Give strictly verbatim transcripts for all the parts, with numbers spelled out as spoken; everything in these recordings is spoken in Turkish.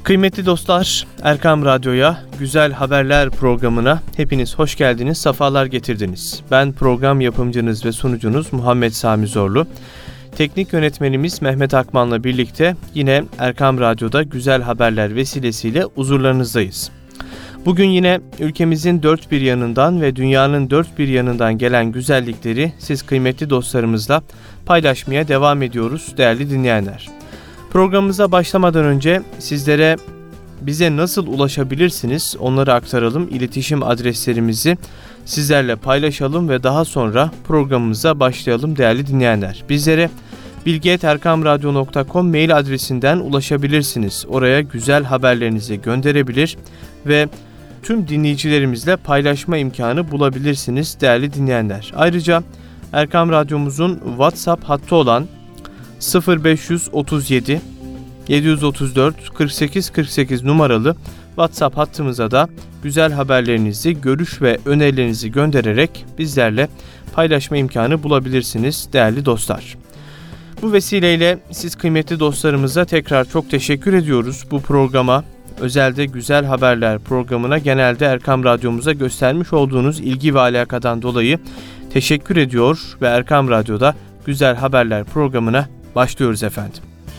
Kıymetli dostlar, Erkam Radyo'ya, Güzel Haberler programına hepiniz hoş geldiniz, sefalar getirdiniz. Ben program yapımcınız ve sunucunuz Muhammed Sami Zorlu. Teknik yönetmenimiz Mehmet Akman'la birlikte yine Erkam Radyo'da Güzel Haberler vesilesiyle huzurlarınızdayız. Bugün yine ülkemizin dört bir yanından ve dünyanın dört bir yanından gelen güzellikleri siz kıymetli dostlarımızla paylaşmaya devam ediyoruz değerli dinleyenler. Programımıza başlamadan önce sizlere bize nasıl ulaşabilirsiniz onları aktaralım. İletişim adreslerimizi sizlerle paylaşalım ve daha sonra programımıza başlayalım değerli dinleyenler. Bizlere bilgi et erkam radyo nokta com mail adresinden ulaşabilirsiniz. Oraya güzel haberlerinizi gönderebilir ve tüm dinleyicilerimizle paylaşma imkanı bulabilirsiniz değerli dinleyenler. Ayrıca Erkam Radyomuzun WhatsApp hattı olan sıfır beş otuz yedi yedi otuz dört kırk sekiz kırk sekiz numaralı WhatsApp hattımıza da güzel haberlerinizi, görüş ve önerilerinizi göndererek bizlerle paylaşma imkanı bulabilirsiniz değerli dostlar. Bu vesileyle siz kıymetli dostlarımıza tekrar çok teşekkür ediyoruz. Bu programa, özelde Güzel Haberler programına genelde Erkam Radyomuza göstermiş olduğunuz ilgi ve alakadan dolayı teşekkür ediyor ve Erkam Radyo'da Güzel Haberler programına başlıyoruz efendim.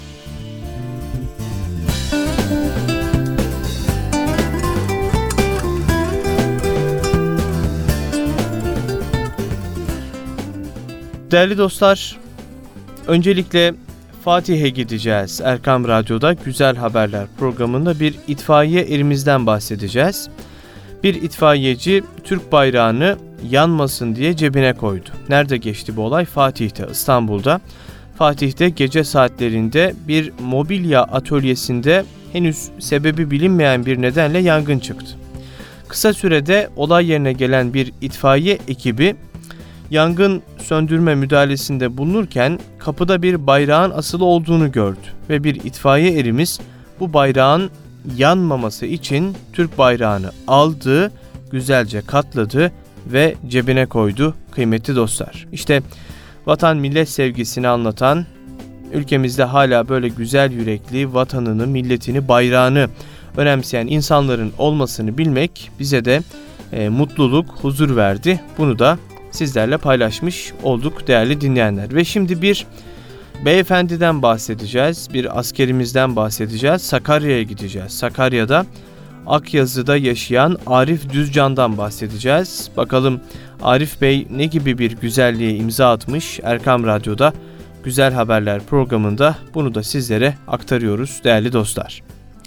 Değerli dostlar, öncelikle Fatih'e gideceğiz. Erkam Radyo'da Güzel Haberler programında bir itfaiye erimizden bahsedeceğiz. Bir itfaiyeci Türk bayrağını yanmasın diye cebine koydu. Nerede geçti bu olay? Fatih'te, İstanbul'da. Fatih'te gece saatlerinde bir mobilya atölyesinde henüz sebebi bilinmeyen bir nedenle yangın çıktı. Kısa sürede olay yerine gelen bir itfaiye ekibi yangın söndürme müdahalesinde bulunurken kapıda bir bayrağın asılı olduğunu gördü ve bir itfaiye erimiz bu bayrağın yanmaması için Türk bayrağını aldı, güzelce katladı ve cebine koydu kıymetli dostlar. İşte vatan millet sevgisini anlatan, ülkemizde hala böyle güzel yürekli, vatanını, milletini, bayrağını önemseyen insanların olmasını bilmek bize de e, mutluluk, huzur verdi. Bunu da sizlerle paylaşmış olduk değerli dinleyenler. Ve şimdi bir beyefendiden bahsedeceğiz, bir askerimizden bahsedeceğiz. Sakarya'ya gideceğiz. Sakarya'da Akyazı'da yaşayan Arif Düzcan'dan bahsedeceğiz. Bakalım Arif Bey ne gibi bir güzelliğe imza atmış Erkam Radyo'da Güzel Haberler programında, bunu da sizlere aktarıyoruz değerli dostlar.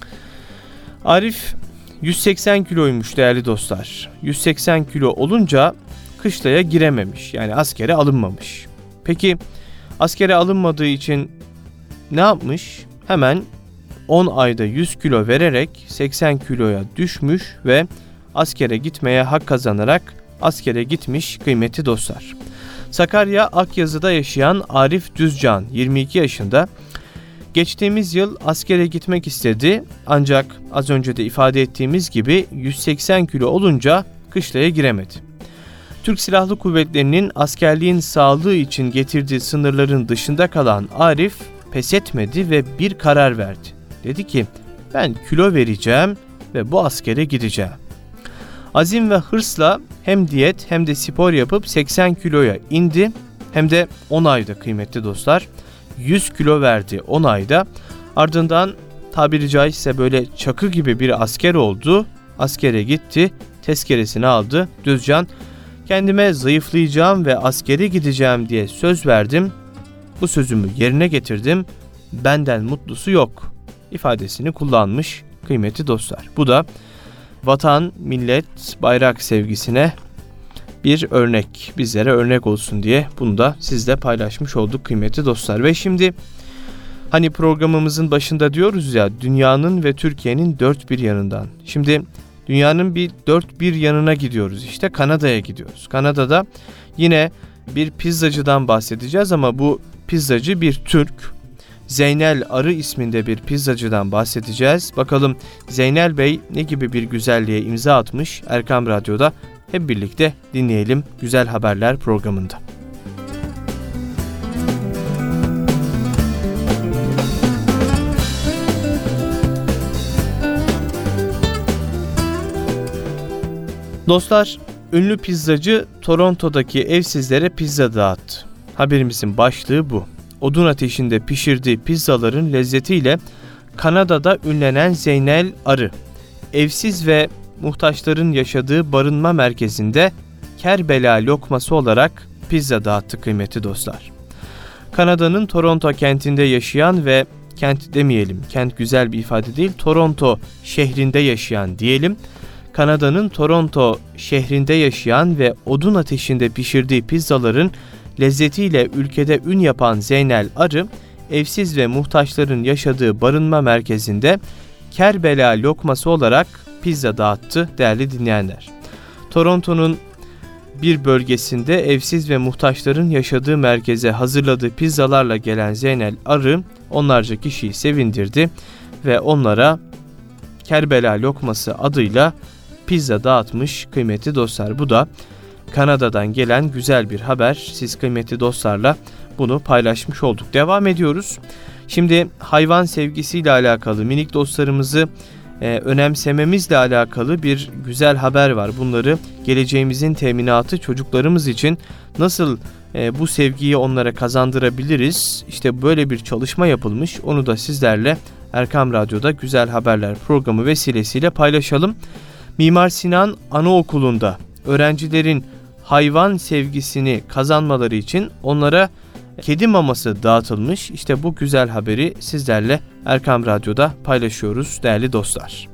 Arif yüz seksen kiloymuş değerli dostlar. yüz seksen kilo olunca kışlaya girememiş, yani askere alınmamış. Peki askere alınmadığı için ne yapmış? Hemen on ayda yüz kilo vererek seksen kiloya düşmüş ve askere gitmeye hak kazanarak askere gitmiş kıymetli dostlar. Sakarya Akyazı'da yaşayan Arif Düzcan yirmi iki yaşında. Geçtiğimiz yıl askere gitmek istedi ancak az önce de ifade ettiğimiz gibi yüz seksen kilo olunca kışlaya giremedi. Türk Silahlı Kuvvetleri'nin askerliğin sağlığı için getirdiği sınırların dışında kalan Arif pes etmedi ve bir karar verdi. Dedi ki ben kilo vereceğim ve bu askere gideceğim. Azim ve hırsla hem diyet hem de spor yapıp seksen kiloya indi, hem de on ayda kıymetli dostlar yüz kilo verdi on ayda. Ardından tabiri caizse böyle çakı gibi bir asker oldu. Askere gitti, tezkeresini aldı. Düzcan, kendime zayıflayacağım ve askere gideceğim diye söz verdim. Bu sözümü yerine getirdim. Benden mutlusu yok ifadesini kullanmış kıymetli dostlar. Bu da vatan, millet, bayrak sevgisine bir örnek, bizlere örnek olsun diye bunu da sizle paylaşmış olduk kıymetli dostlar. Ve şimdi hani programımızın başında diyoruz ya, dünyanın ve Türkiye'nin dört bir yanından. Şimdi dünyanın bir dört bir yanına gidiyoruz, işte Kanada'ya gidiyoruz. Kanada'da yine bir pizzacıdan bahsedeceğiz ama bu pizzacı bir Türk. Zeynel Arı isminde bir pizzacıdan bahsedeceğiz. Bakalım Zeynel Bey ne gibi bir güzelliğe imza atmış Erkam Radyo'da, hep birlikte dinleyelim Güzel Haberler programında. Dostlar, ünlü pizzacı Toronto'daki evsizlere pizza dağıttı. Haberimizin başlığı bu. Odun ateşinde pişirdiği pizzaların lezzetiyle Kanada'da ünlenen Zeynel Arı, evsiz ve muhtaçların yaşadığı barınma merkezinde Kerbela lokması olarak pizza dağıttı kıymetli dostlar. Kanada'nın Toronto kentinde yaşayan ve kent demeyelim, kent güzel bir ifade değil, Toronto şehrinde yaşayan diyelim. Kanada'nın Toronto şehrinde yaşayan ve odun ateşinde pişirdiği pizzaların lezzetiyle ülkede ün yapan Zeynel Arı, evsiz ve muhtaçların yaşadığı barınma merkezinde Kerbela lokması olarak pizza dağıttı değerli dinleyenler. Toronto'nun bir bölgesinde evsiz ve muhtaçların yaşadığı merkeze hazırladığı pizzalarla gelen Zeynel Arı onlarca kişiyi sevindirdi ve onlara Kerbela lokması adıyla pizza dağıtmış kıymetli dostlar. Bu da Kanada'dan gelen güzel bir haber. Siz kıymetli dostlarla bunu paylaşmış olduk. Devam ediyoruz. Şimdi hayvan sevgisiyle alakalı, minik dostlarımızı e, önemsememizle alakalı bir güzel haber var. Bunları geleceğimizin teminatı çocuklarımız için nasıl e, bu sevgiyi onlara kazandırabiliriz? İşte böyle bir çalışma yapılmış. Onu da sizlerle Erkam Radyo'da Güzel Haberler programı vesilesiyle paylaşalım. Mimar Sinan Anaokulu'nda öğrencilerin hayvan sevgisini kazanmaları için onlara kedi maması dağıtılmış. İşte bu güzel haberi sizlerle Erkam Radyo'da paylaşıyoruz değerli dostlar.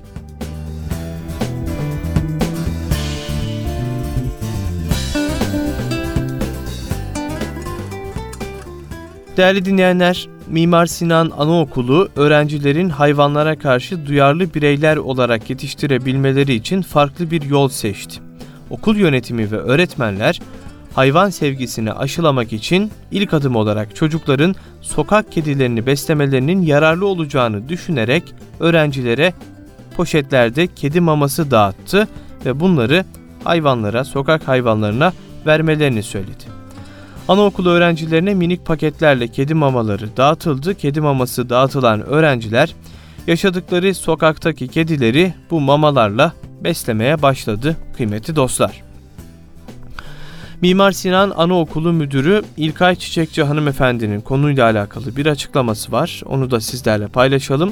Değerli dinleyenler, Mimar Sinan Anaokulu öğrencilerin hayvanlara karşı duyarlı bireyler olarak yetiştirebilmeleri için farklı bir yol seçti. Okul yönetimi ve öğretmenler hayvan sevgisini aşılamak için ilk adım olarak çocukların sokak kedilerini beslemelerinin yararlı olacağını düşünerek öğrencilere poşetlerde kedi maması dağıttı ve bunları hayvanlara, sokak hayvanlarına vermelerini söyledi. Anaokulu öğrencilerine minik paketlerle kedi mamaları dağıtıldı. Kedi maması dağıtılan öğrenciler yaşadıkları sokaktaki kedileri bu mamalarla beslemeye başladı kıymetli dostlar. Mimar Sinan Anaokulu Müdürü İlkay Çiçekçi hanımefendinin konuyla alakalı bir açıklaması var. Onu da sizlerle paylaşalım.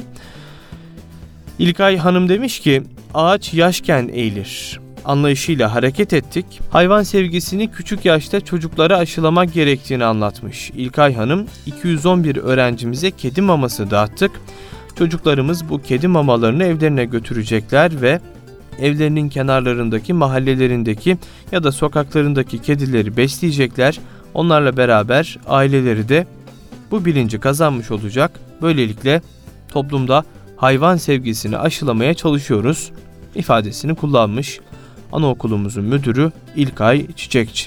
İlkay Hanım demiş ki, ağaç yaşken eğilir anlayışıyla hareket ettik. Hayvan sevgisini küçük yaşta çocuklara aşılamak gerektiğini anlatmış. İlkay Hanım, iki yüz on bir öğrencimize kedi maması dağıttık. Çocuklarımız bu kedi mamalarını evlerine götürecekler ve evlerinin kenarlarındaki, mahallelerindeki ya da sokaklarındaki kedileri besleyecekler. Onlarla beraber aileleri de bu bilinci kazanmış olacak. Böylelikle toplumda hayvan sevgisini aşılamaya çalışıyoruz ifadesini kullanmış anaokulumuzun müdürü İlkay Çiçekçi.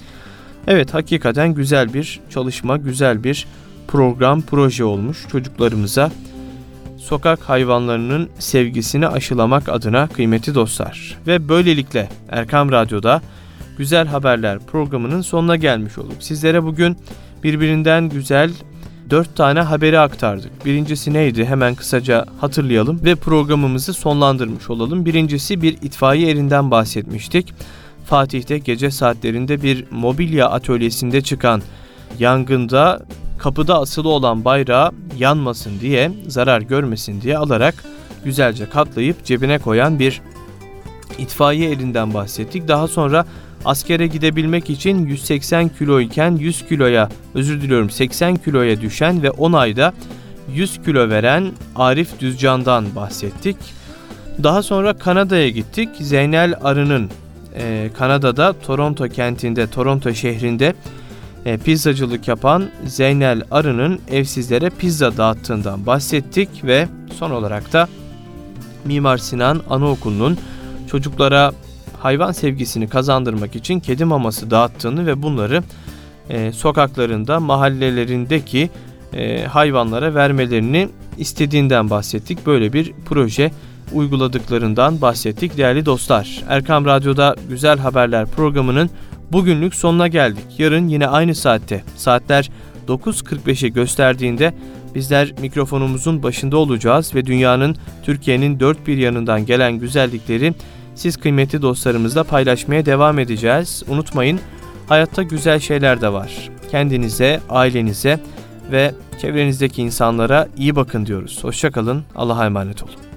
Evet, hakikaten güzel bir çalışma, güzel bir program, proje olmuş çocuklarımıza sokak hayvanlarının sevgisini aşılamak adına kıymetli dostlar. Ve böylelikle Erkam Radyo'da Güzel Haberler programının sonuna gelmiş olduk. Sizlere bugün birbirinden güzel dört tane haberi aktardık. Birincisi neydi? Hemen kısaca hatırlayalım ve programımızı sonlandırmış olalım. Birincisi bir itfaiye erinden bahsetmiştik. Fatih'te gece saatlerinde bir mobilya atölyesinde çıkan yangında kapıda asılı olan bayrağı yanmasın diye, zarar görmesin diye alarak güzelce katlayıp cebine koyan bir itfaiye erinden bahsettik. Daha sonra askere gidebilmek için yüz seksen kilo iken yüz kiloya, özür diliyorum seksen kiloya düşen ve on ayda yüz kilo veren Arif Düzcan'dan bahsettik. Daha sonra Kanada'ya gittik. Zeynel Arı'nın e, Kanada'da Toronto kentinde, Toronto şehrinde e, pizzacılık yapan Zeynel Arı'nın evsizlere pizza dağıttığından bahsettik ve son olarak da Mimar Sinan Anaokulu'nun çocuklara hayvan sevgisini kazandırmak için kedi maması dağıttığını ve bunları e, sokaklarında, mahallelerindeki e, hayvanlara vermelerini istediğinden bahsettik. Böyle bir proje uyguladıklarından bahsettik değerli dostlar. Erkam Radyo'da Güzel Haberler programının bugünlük sonuna geldik. Yarın yine aynı saatte, saatler dokuz kırk beşi gösterdiğinde bizler mikrofonumuzun başında olacağız ve dünyanın, Türkiye'nin dört bir yanından gelen güzellikleri siz kıymetli dostlarımızla paylaşmaya devam edeceğiz. Unutmayın, hayatta güzel şeyler de var. Kendinize, ailenize ve çevrenizdeki insanlara iyi bakın diyoruz. Hoşça kalın, Allah'a emanet olun.